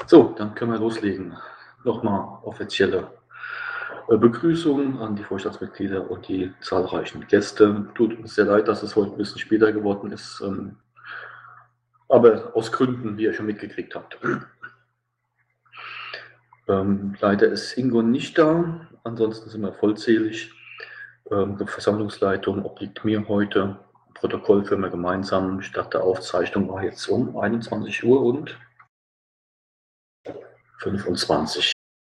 So, dann können wir loslegen. Nochmal offizielle Begrüßung an die Vorstandsmitglieder und die zahlreichen Gäste. Tut uns sehr leid, dass es heute ein bisschen später geworden ist, aber aus Gründen, wie ihr schon mitgekriegt habt. Leider ist Ingo nicht da, ansonsten sind wir vollzählig. Die Versammlungsleitung obliegt mir heute. Protokoll führen wir gemeinsam. Start der Aufzeichnung war jetzt um 21 Uhr und 25.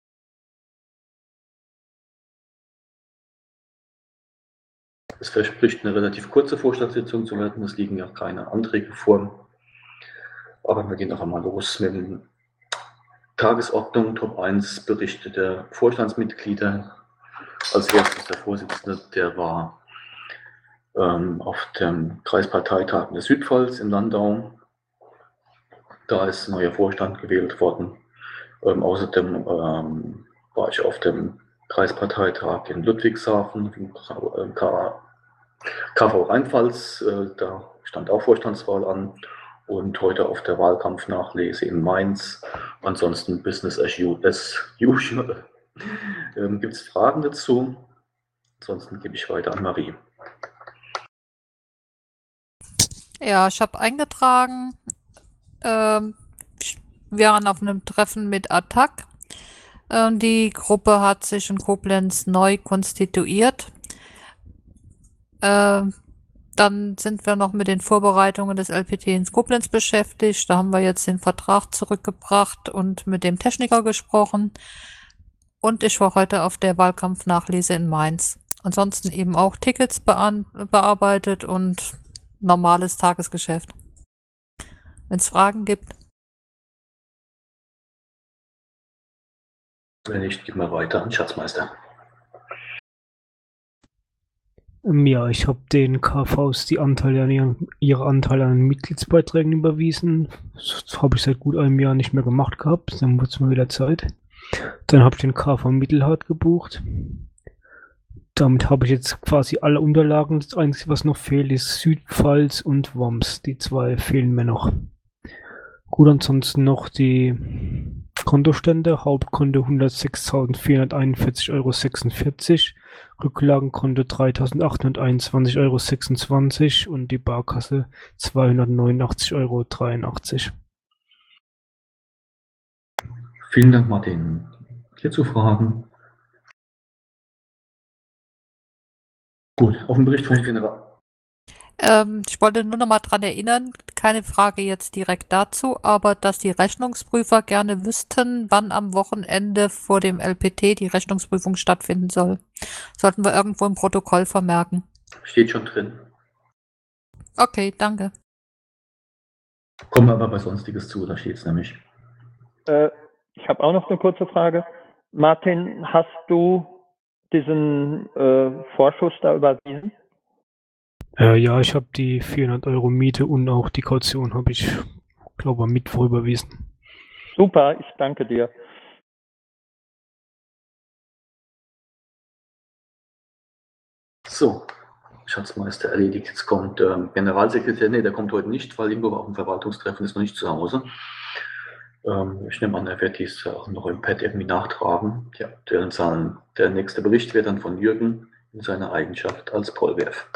Es verspricht eine relativ kurze Vorstandssitzung zu werden. Es liegen ja keine Anträge vor. Aber wir gehen doch einmal los mit der Tagesordnung. Top 1 Berichte der Vorstandsmitglieder. Als erstes der Vorsitzende, der war auf dem Kreisparteitag in der Südpfalz in Landau. Da ist ein neuer Vorstand gewählt worden. Außerdem war ich auf dem Kreisparteitag in Ludwigshafen, KV Rheinpfalz, da stand auch Vorstandswahl an, und heute auf der Wahlkampfnachlese in Mainz. Ansonsten Business as usual. Gibt es Fragen dazu? Ansonsten gebe ich weiter an Marie. Ja, ich habe eingetragen, wir waren auf einem Treffen mit Attac. Die Gruppe hat sich in Koblenz neu konstituiert. Dann sind wir noch mit den Vorbereitungen des LPT in Koblenz beschäftigt. Da haben wir jetzt den Vertrag zurückgebracht und mit dem Techniker gesprochen. Und ich war heute auf der Wahlkampfnachlese in Mainz. Ansonsten eben auch Tickets bearbeitet und normales Tagesgeschäft. Wenn es Fragen gibt. Wenn nicht, gehen wir weiter an Schatzmeister. Ja, ich habe den KVs die Anteile ihre Anteile an den Mitgliedsbeiträgen überwiesen. Das habe ich seit gut einem Jahr nicht mehr gemacht gehabt. Dann wurde es mal wieder Zeit. Dann habe ich den KV Mittelhart gebucht. Damit habe ich jetzt quasi alle Unterlagen. Das Einzige, was noch fehlt, ist Südpfalz und Worms. Die zwei fehlen mir noch. Gut, ansonsten noch die Kontostände. Hauptkonto 106.441,46 €. Rücklagenkonto 3.821,26 € und die Barkasse 289,83 €. Vielen Dank, Martin. Hierzu Fragen? Gut, auf den Bericht von General. Ich wollte nur noch mal dran erinnern, keine Frage jetzt direkt dazu, aber dass die Rechnungsprüfer gerne wüssten, wann am Wochenende vor dem LPT die Rechnungsprüfung stattfinden soll. Sollten wir irgendwo im Protokoll vermerken. Steht schon drin. Okay, danke. Kommen wir aber bei Sonstiges zu, da steht es nämlich. Ich habe auch noch eine kurze Frage. Martin, hast du diesen Vorschuss da überwiesen? Ja, ich habe die 400 € Miete und auch die Kaution habe ich, glaube ich, am Mittwoch überwiesen. Super, ich danke dir. So, Schatzmeister erledigt. Jetzt kommt Generalsekretär. Ne, der kommt heute nicht, weil Ingo auf dem Verwaltungstreffen ist, noch nicht zu Hause. Ich nehme an, er wird dies auch noch im Pad irgendwie nachtragen. Ja, der nächste Bericht wird dann von Jürgen in seiner Eigenschaft als Polwerf.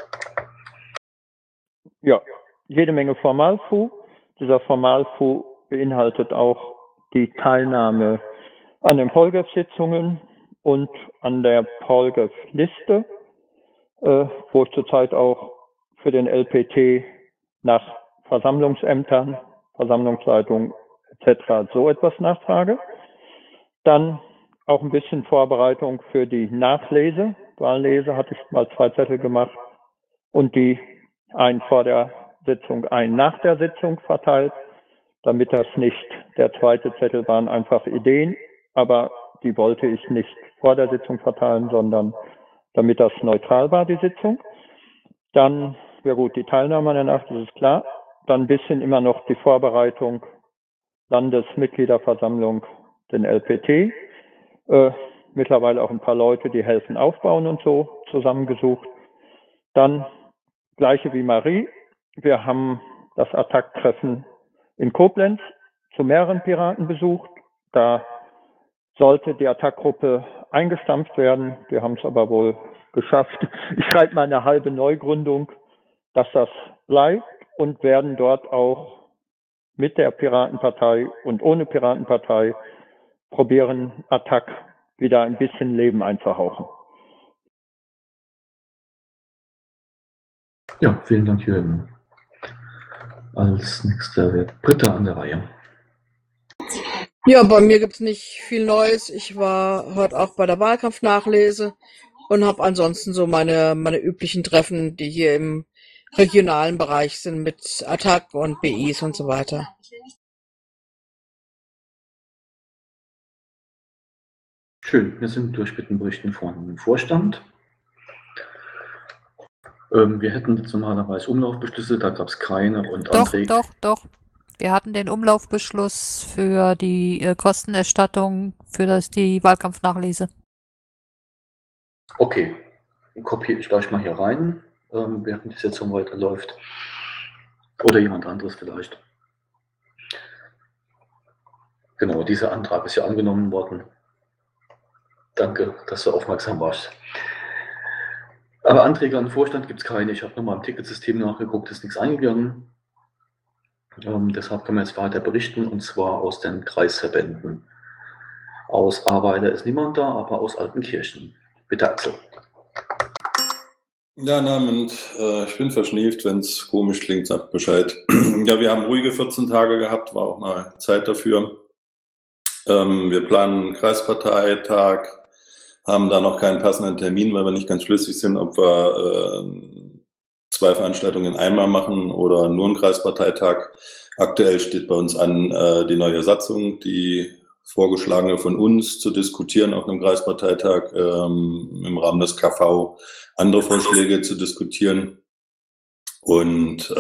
Ja, jede Menge Formalfu. Dieser Formalfu beinhaltet auch die Teilnahme an den Polgef-Sitzungen und an der Polgef-Liste, wo ich zurzeit auch für den LPT nach Versammlungsämtern, Versammlungsleitung etc. so etwas nachfrage. Dann auch ein bisschen Vorbereitung für die Nachlese. Wahllese hatte ich mal 2 Zettel gemacht und die einen vor der Sitzung, einen nach der Sitzung verteilt, damit das nicht, der zweite Zettel waren einfach Ideen, aber die wollte ich nicht vor der Sitzung verteilen, sondern damit das neutral war, die Sitzung. Dann, ja gut, die Teilnahme an der Nacht, das ist klar. Dann ein bisschen immer noch die Vorbereitung Landesmitgliederversammlung, den LPT. Mittlerweile auch ein paar Leute, die helfen aufbauen und so, zusammengesucht. Dann, gleiche wie Marie, wir haben das Attac-Treffen in Koblenz zu mehreren Piraten besucht Da sollte die Attac-Gruppe eingestampft werden. Wir haben es aber wohl geschafft. Ich schreibe mal eine halbe Neugründung, dass das bleibt, und werden dort auch mit der Piratenpartei und ohne Piratenpartei probieren, Attac wieder ein bisschen Leben einzuhauchen. Ja, vielen Dank, Jürgen. Als nächster wird Britta an der Reihe. Ja, bei mir gibt's nicht viel Neues. Ich war heute auch bei der Wahlkampfnachlese und habe ansonsten so meine üblichen Treffen, die hier im regionalen Bereich sind, mit Attac und BIs und so weiter. Schön, wir sind durch mit den Berichten vom Vorstand. Wir hätten jetzt normalerweise Umlaufbeschlüsse, da gab es keine und Anträge. Doch. Wir hatten den Umlaufbeschluss für die Kostenerstattung für die Wahlkampfnachlese. Okay, kopiere ich gleich mal hier rein, während die Sitzung weiterläuft. Oder jemand anderes vielleicht. Genau, dieser Antrag ist ja angenommen worden. Danke, dass du aufmerksam warst. Aber Anträge an den Vorstand gibt es keine. Ich habe nochmal im Ticketsystem nachgeguckt, ist nichts eingegangen. Deshalb können wir jetzt weiter berichten, und zwar aus den Kreisverbänden. Aus Arbeiter ist niemand da, aber aus Altenkirchen. Bitte, Axel. Ja, Abend. Ich bin verschnieft, wenn es komisch klingt, sagt Bescheid. Ja, wir haben ruhige 14 Tage gehabt, war auch mal Zeit dafür. Wir planen einen Kreisparteitag, haben da noch keinen passenden Termin, weil wir nicht ganz schlüssig sind, ob wir 2 Veranstaltungen einmal machen oder nur einen Kreisparteitag. Aktuell steht bei uns an, die neue Satzung, die vorgeschlagene von uns zu diskutieren auf einem Kreisparteitag, im Rahmen des KV andere Vorschläge zu diskutieren. Und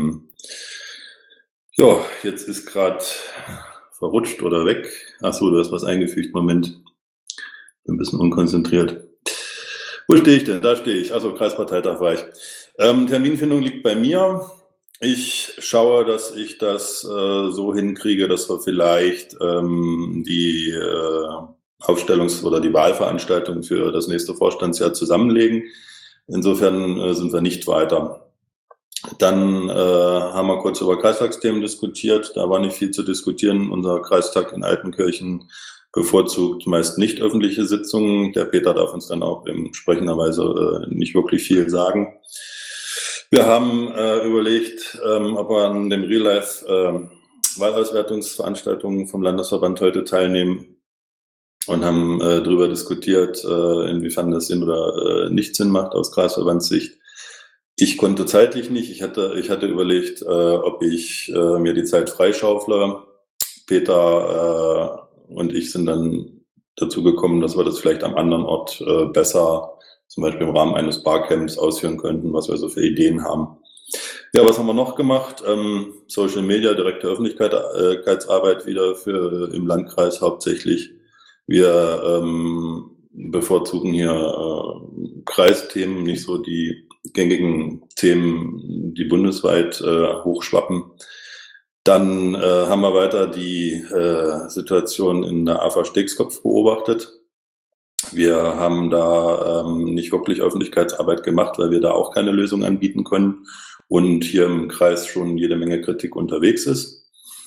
ja, jetzt ist gerade verrutscht oder weg. Achso, du hast was eingefügt. Moment. Bin ein bisschen unkonzentriert. Wo stehe ich denn? Da stehe ich. Also Kreisparteitag war ich. Terminfindung liegt bei mir. Ich schaue, dass ich das so hinkriege, dass wir vielleicht die Aufstellungs- oder die Wahlveranstaltung für das nächste Vorstandsjahr zusammenlegen. Insofern sind wir nicht weiter. Dann haben wir kurz über Kreistagsthemen diskutiert. Da war nicht viel zu diskutieren. Unser Kreistag in Altenkirchen bevorzugt meist nicht öffentliche Sitzungen. Der Peter darf uns dann auch entsprechenderweise nicht wirklich viel sagen. Wir haben überlegt, ob wir an dem Real Life Wahlauswertungsveranstaltungen vom Landesverband heute teilnehmen und haben darüber diskutiert, inwiefern das Sinn oder nicht Sinn macht aus Kreisverbandssicht. Ich konnte zeitlich nicht. Ich hatte überlegt, ob ich mir die Zeit freischaufle. Peter und ich sind dann dazu gekommen, dass wir das vielleicht am anderen Ort besser, zum Beispiel im Rahmen eines Barcamps, ausführen könnten, was wir so für Ideen haben. Ja, was haben wir noch gemacht? Social Media, direkte Öffentlichkeitsarbeit wieder im Landkreis hauptsächlich. Wir bevorzugen hier Kreisthemen, nicht so die gängigen Themen, die bundesweit hochschwappen. Dann haben wir weiter die Situation in der AFA Stegskopf beobachtet. Wir haben da nicht wirklich Öffentlichkeitsarbeit gemacht, weil wir da auch keine Lösung anbieten können und hier im Kreis schon jede Menge Kritik unterwegs ist.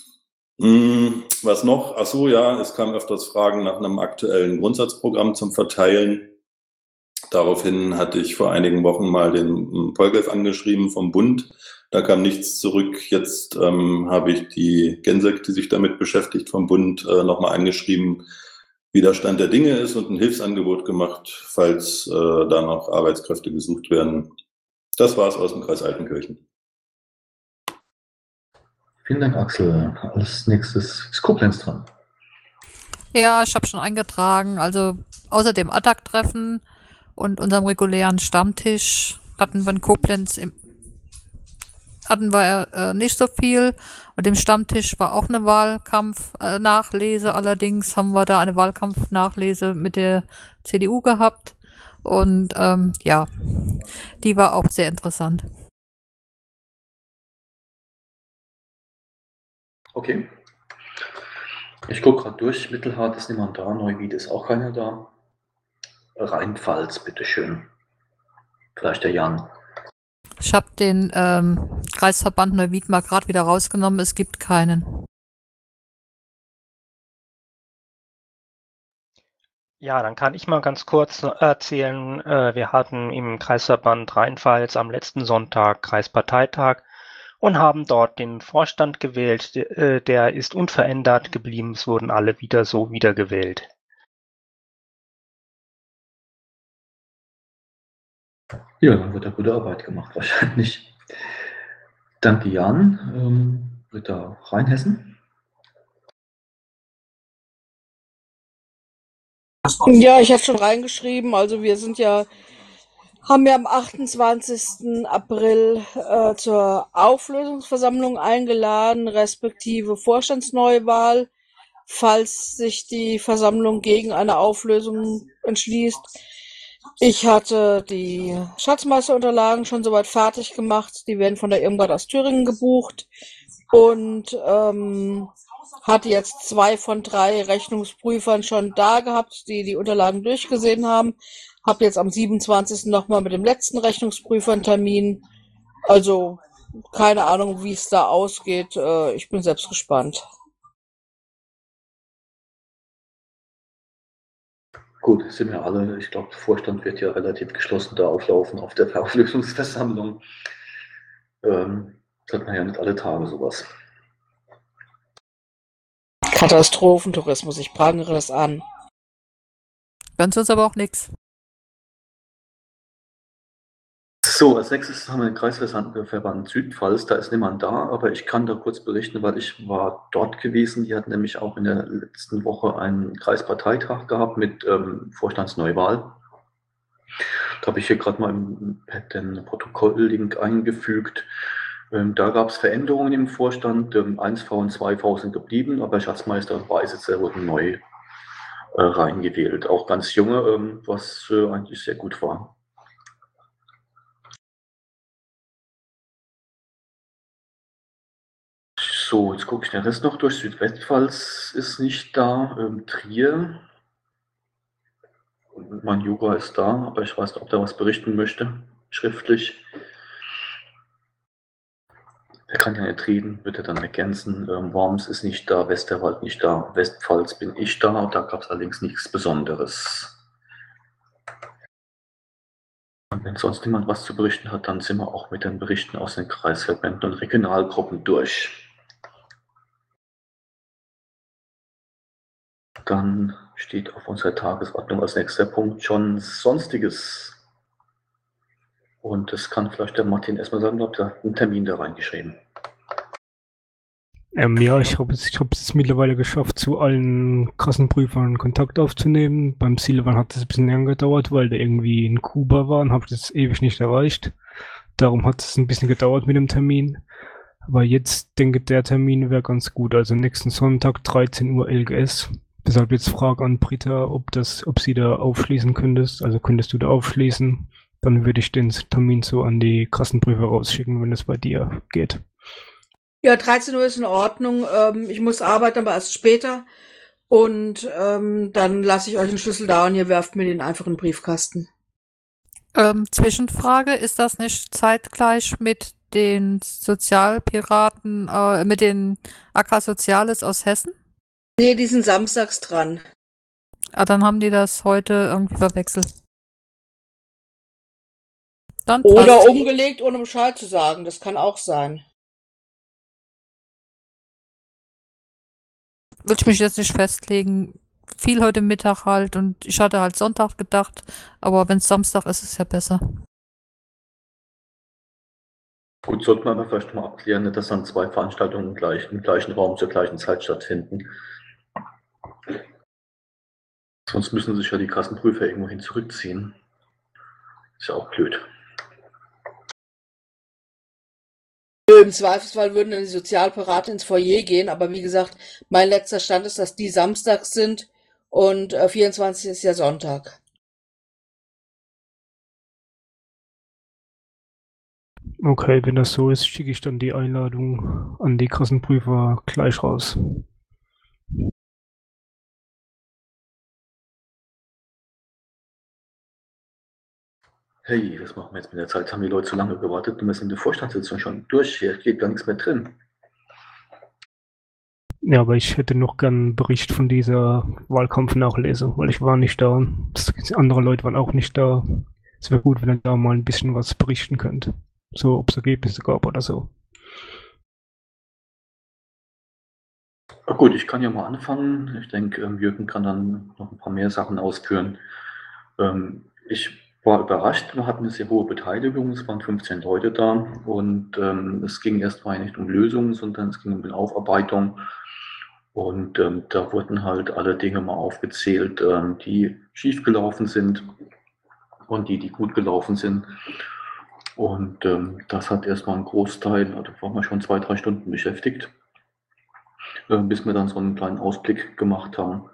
Was noch? Ach so, ja, es kamen öfters Fragen nach einem aktuellen Grundsatzprogramm zum Verteilen. Daraufhin hatte ich vor einigen Wochen mal den Polgef angeschrieben vom Bund. Da kam nichts zurück. Jetzt habe ich die Gensek, die sich damit beschäftigt, vom Bund nochmal angeschrieben, wie der Stand der Dinge ist, und ein Hilfsangebot gemacht, falls da noch Arbeitskräfte gesucht werden. Das war's aus dem Kreis Altenkirchen. Vielen Dank, Axel. Als nächstes ist Koblenz dran. Ja, ich habe schon eingetragen. Also außer dem Attac-Treffen und unserem regulären Stammtisch hatten wir in Koblenz nicht so viel. Und im Stammtisch war auch eine Wahlkampfnachlese. Allerdings haben wir da eine Wahlkampfnachlese mit der CDU gehabt. Und ja, die war auch sehr interessant. Okay. Ich gucke gerade durch. Mittelhart ist niemand da. Neuwied ist auch keiner da. Rheinpfalz, bitteschön. Vielleicht der Jan. Ich habe den Kreisverband Neuwied mal gerade wieder rausgenommen. Es gibt keinen. Ja, dann kann ich mal ganz kurz erzählen, wir hatten im Kreisverband Rheinpfalz am letzten Sonntag Kreisparteitag und haben dort den Vorstand gewählt. Der ist unverändert geblieben. Es wurden alle wieder so wiedergewählt. Ja, dann wird da gute Arbeit gemacht, wahrscheinlich. Danke, Jan. Ritter Rheinhessen. Ja, ich habe schon reingeschrieben. Also wir haben ja am 28. April zur Auflösungsversammlung eingeladen, respektive Vorstandsneuwahl, falls sich die Versammlung gegen eine Auflösung entschließt. Ich hatte die Schatzmeisterunterlagen schon soweit fertig gemacht. Die werden von der Irmgard aus Thüringen gebucht und hatte jetzt 2 von 3 Rechnungsprüfern schon da gehabt, die die Unterlagen durchgesehen haben. Habe jetzt am 27. nochmal mit dem letzten Rechnungsprüfer einen Termin. Also keine Ahnung, wie es da ausgeht. Ich bin selbst gespannt. Gut, sind wir alle. Ich glaube, der Vorstand wird ja relativ geschlossen da auflaufen auf der Auflösungsversammlung. Das hat man ja nicht alle Tage sowas. Katastrophentourismus, ich prangere das an. Ganz uns aber auch nichts. So, als nächstes haben wir den Kreisverband Südpfalz. Da ist niemand da, aber ich kann da kurz berichten, weil ich war dort gewesen. Die hatten nämlich auch in der letzten Woche einen Kreisparteitag gehabt mit Vorstandsneuwahl. Da habe ich hier gerade mal im den Protokolllink eingefügt. Da gab es Veränderungen im Vorstand. 1V und 2V sind geblieben, aber Schatzmeister und Beisitzer wurden neu reingewählt. Auch ganz junge, was eigentlich sehr gut war. So, jetzt gucke ich den Rest noch durch. Südwestpfalz ist nicht da. Trier. Mein Jura ist da, aber ich weiß nicht, ob der was berichten möchte, schriftlich. Er kann ja nicht reden, wird er dann ergänzen. Worms ist nicht da, Westerwald nicht da, Westpfalz bin ich da. Da gab es allerdings nichts Besonderes. Und wenn sonst niemand was zu berichten hat, dann sind wir auch mit den Berichten aus den Kreisverbänden und Regionalgruppen durch. Dann steht auf unserer Tagesordnung als nächster Punkt schon Sonstiges. Und das kann vielleicht der Martin erstmal sagen, habt ihr einen Termin da reingeschrieben? Ja, ich habe es mittlerweile geschafft, zu allen Kassenprüfern Kontakt aufzunehmen. Beim Silvan hat es ein bisschen länger gedauert, weil der irgendwie in Kuba war und habe das ewig nicht erreicht. Darum hat es ein bisschen gedauert mit dem Termin. Aber jetzt denke ich, der Termin wäre ganz gut. Also nächsten Sonntag 13 Uhr LGS. Deshalb jetzt Frage an Britta, ob sie da aufschließen könntest. Also könntest du da aufschließen? Dann würde ich den Termin so an die Kassenprüfer rausschicken, wenn es bei dir geht. Ja, 13 Uhr ist in Ordnung. Ich muss arbeiten, aber erst später. Und dann lasse ich euch einen Schlüssel da und ihr werft mir den einfach in den Briefkasten. Zwischenfrage, ist das nicht zeitgleich mit den Sozialpiraten, mit den AK Soziales aus Hessen? Nee, die sind samstags dran. Ah, dann haben die das heute irgendwie verwechselt. Dann Oder passt. umgelegt, ohne Bescheid zu sagen. Das kann auch sein. Will ich mich jetzt nicht festlegen. Viel heute Mittag halt und ich hatte halt Sonntag gedacht, aber wenn es Samstag ist, ist es ja besser. Gut, sollten wir aber vielleicht mal abklären, dass dann 2 Veranstaltungen im gleichen Raum zur gleichen Zeit stattfinden. Sonst müssen sich ja die Kassenprüfer irgendwohin zurückziehen. Ist ja auch blöd. Im Zweifelsfall würden dann die Sozialberater ins Foyer gehen, aber wie gesagt, mein letzter Stand ist, dass die samstags sind und 24 ist ja Sonntag. Okay, wenn das so ist, schicke ich dann die Einladung an die Kassenprüfer gleich raus. Hey, was machen wir jetzt mit der Zeit? Haben die Leute zu lange gewartet und wir sind in der Vorstandssitzung schon durch. Hier geht gar nichts mehr drin. Ja, aber ich hätte noch gern einen Bericht von dieser Wahlkampfnachlese, weil ich war nicht da. Andere Leute waren auch nicht da. Es wäre gut, wenn ihr da mal ein bisschen was berichten könnt. So, ob es Ergebnisse gab oder so. Na gut, ich kann ja mal anfangen. Ich denke, Jürgen kann dann noch ein paar mehr Sachen ausführen. Ich war überrascht, wir hatten eine sehr hohe Beteiligung, es waren 15 Leute da und es ging erstmal nicht um Lösungen, sondern es ging um die Aufarbeitung. Und da wurden halt alle Dinge mal aufgezählt, die schiefgelaufen sind und die gut gelaufen sind. Und das hat erstmal einen Großteil, da waren wir schon 2, 3 Stunden beschäftigt, bis wir dann so einen kleinen Ausblick gemacht haben.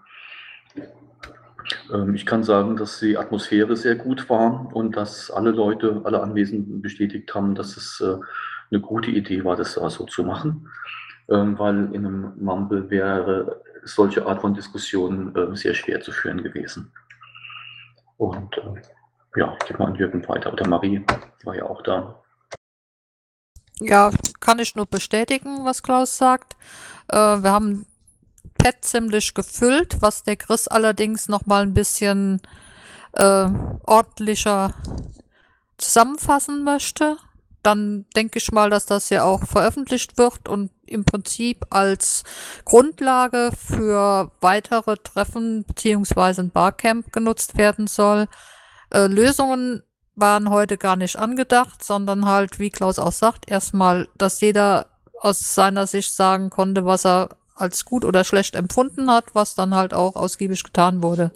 Ich kann sagen, dass die Atmosphäre sehr gut war und dass alle Leute, alle Anwesenden bestätigt haben, dass es eine gute Idee war, das so zu machen, weil in einem Mumble wäre solche Art von Diskussion sehr schwer zu führen gewesen. Und ja, ich gebe mal an Jürgen weiter. Oder Marie war ja auch da. Ja, kann ich nur bestätigen, was Klaus sagt. Wir haben Pad ziemlich gefüllt, was der Chris allerdings noch mal ein bisschen ordentlicher zusammenfassen möchte. Dann denke ich mal, dass das ja auch veröffentlicht wird und im Prinzip als Grundlage für weitere Treffen beziehungsweise ein Barcamp genutzt werden soll. Lösungen waren heute gar nicht angedacht, sondern halt, wie Klaus auch sagt, erstmal, dass jeder aus seiner Sicht sagen konnte, was er als gut oder schlecht empfunden hat, was dann halt auch ausgiebig getan wurde.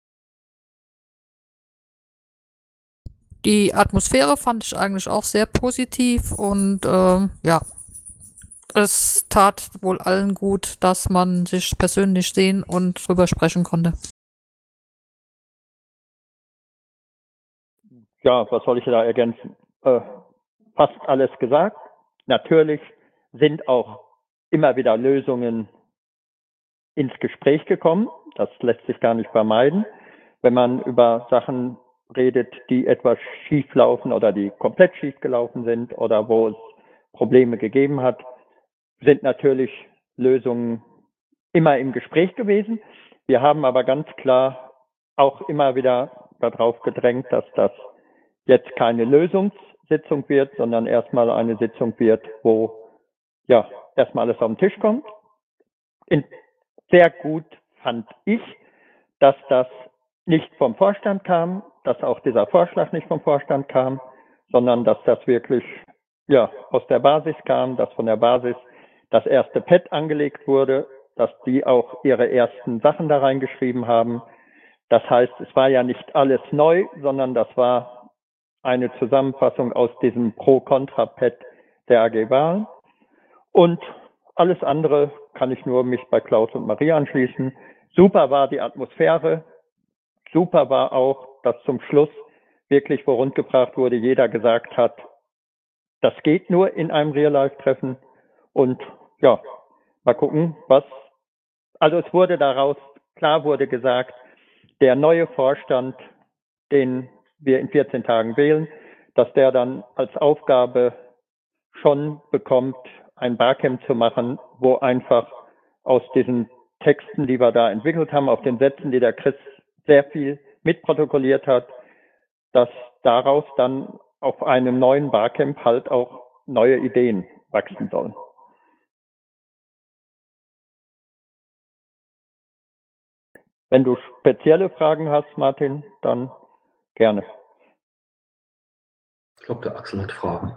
Die Atmosphäre fand ich eigentlich auch sehr positiv und ja, es tat wohl allen gut, dass man sich persönlich sehen und drüber sprechen konnte. Ja, was soll ich da ergänzen? Fast alles gesagt. Natürlich sind auch immer wieder Lösungen ins Gespräch gekommen. Das lässt sich gar nicht vermeiden. Wenn man über Sachen redet, die etwas schief laufen oder die komplett schief gelaufen sind oder wo es Probleme gegeben hat, sind natürlich Lösungen immer im Gespräch gewesen. Wir haben aber ganz klar auch immer wieder darauf gedrängt, dass das jetzt keine Lösungssitzung wird, sondern erstmal eine Sitzung wird, wo ja erstmal alles auf den Tisch kommt. Sehr gut fand ich, dass das nicht vom Vorstand kam, dass auch dieser Vorschlag nicht vom Vorstand kam, sondern dass das wirklich ja aus der Basis kam, dass von der Basis das erste Pad angelegt wurde, dass die auch ihre ersten Sachen da reingeschrieben haben. Das heißt, es war ja nicht alles neu, sondern das war eine Zusammenfassung aus diesem Pro-Contra-Pad der AG Wahlen. Und alles andere kann ich nur mich bei Klaus und Marie anschließen. Super war die Atmosphäre. Super war auch, dass zum Schluss wirklich, wo rundgebracht wurde, jeder gesagt hat, das geht nur in einem Real-Life-Treffen. Und ja, mal gucken, was. Also es wurde daraus, klar wurde gesagt, der neue Vorstand, den wir in 14 Tagen wählen, dass der dann als Aufgabe schon bekommt, ein Barcamp zu machen, wo einfach aus diesen Texten, die wir da entwickelt haben, auf den Sätzen, die der Chris sehr viel mitprotokolliert hat, dass daraus dann auf einem neuen Barcamp halt auch neue Ideen wachsen sollen. Wenn du spezielle Fragen hast, Martin, dann gerne. Ich glaube, der Axel hat Fragen.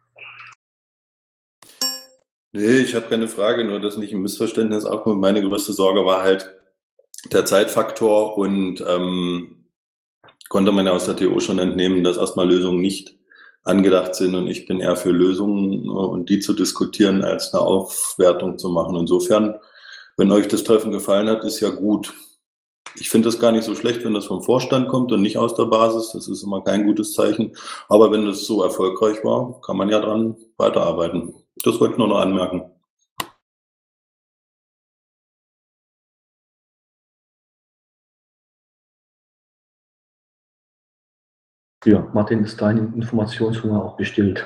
Nee, ich habe keine Frage, nur dass nicht ein Missverständnis aufkommt. Meine größte Sorge war halt der Zeitfaktor und konnte man ja aus der TO schon entnehmen, dass erstmal Lösungen nicht angedacht sind und ich bin eher für Lösungen und die zu diskutieren, als eine Aufwertung zu machen. Insofern, wenn euch das Treffen gefallen hat, ist ja gut. Ich finde das gar nicht so schlecht, wenn das vom Vorstand kommt und nicht aus der Basis. Das ist immer kein gutes Zeichen. Aber wenn das so erfolgreich war, kann man ja dran weiterarbeiten. Das wollte ich nur noch anmerken. Ja, Martin, ist dein Informationshunger auch gestillt?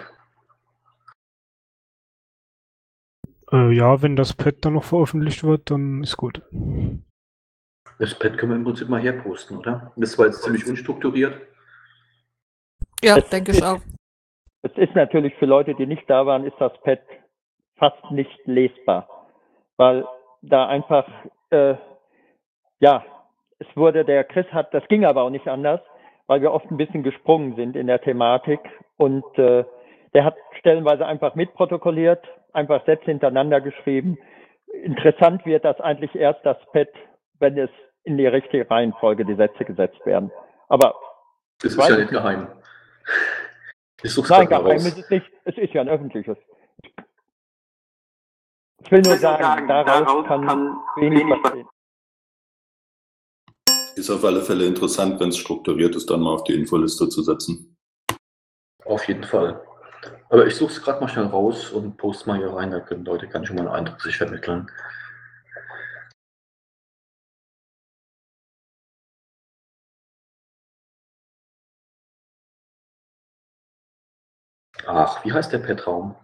Ja, wenn das Pad dann noch veröffentlicht wird, dann ist gut. Das Pad können wir im Prinzip mal herposten, oder? Das war jetzt ziemlich unstrukturiert. Ja, Es denke ich ist- auch. Es ist natürlich für Leute, die nicht da waren, ist das Pad fast nicht lesbar, weil da einfach, es wurde, der Chris das ging aber auch nicht anders, weil wir oft ein bisschen gesprungen sind in der Thematik und der hat stellenweise einfach mitprotokolliert, einfach Sätze hintereinander geschrieben. Interessant wird das eigentlich erst das Pad, wenn es in die richtige Reihenfolge die Sätze gesetzt werden. Aber Das ist weiß ja ich nicht geheim. Ich such's nein, grad mal geheim raus. ist es nicht. Es ist ja ein öffentliches. Ich will nur sagen, daraus kann wenig passieren. Ist auf alle Fälle interessant, wenn es strukturiert ist, dann mal auf die Infoliste zu setzen. Auf jeden Fall. Aber ich suche es gerade mal schnell raus und poste mal hier rein, da können Leute ganz schon mal einen Eindruck sich vermitteln. Ach, wie heißt der Pet-Raum?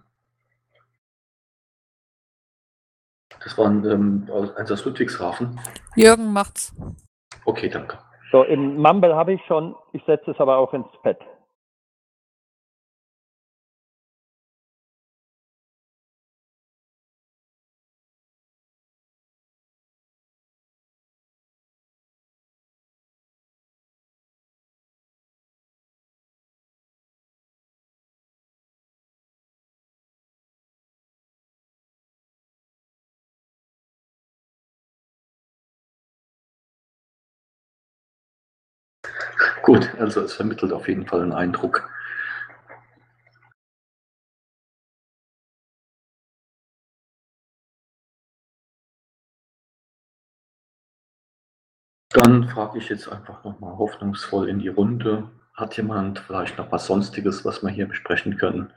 Das war eins aus Ludwigshafen. Jürgen macht's. Okay, danke. So, in Mumble habe ich schon, ich setze es aber auch ins Pad. Gut, also es vermittelt auf jeden Fall einen Eindruck. Dann frage ich jetzt einfach nochmal hoffnungsvoll in die Runde. Hat jemand vielleicht noch was Sonstiges, was wir hier besprechen können?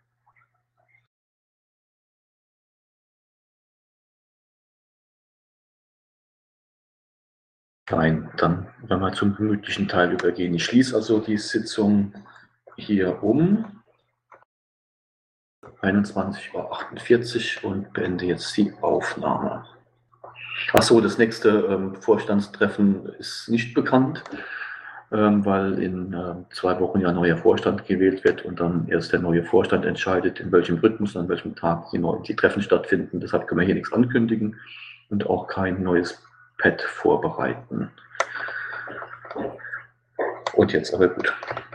Nein, dann werden wir zum gemütlichen Teil übergehen. Ich schließe also die Sitzung hier um. 21:48 Uhr und beende jetzt die Aufnahme. Achso, das nächste Vorstandstreffen ist nicht bekannt, weil in 2 Wochen ja ein neuer Vorstand gewählt wird und dann erst der neue Vorstand entscheidet, in welchem Rhythmus, an welchem Tag die Treffen stattfinden. Deshalb können wir hier nichts ankündigen und auch kein neues Pad vorbereiten. Und jetzt aber gut.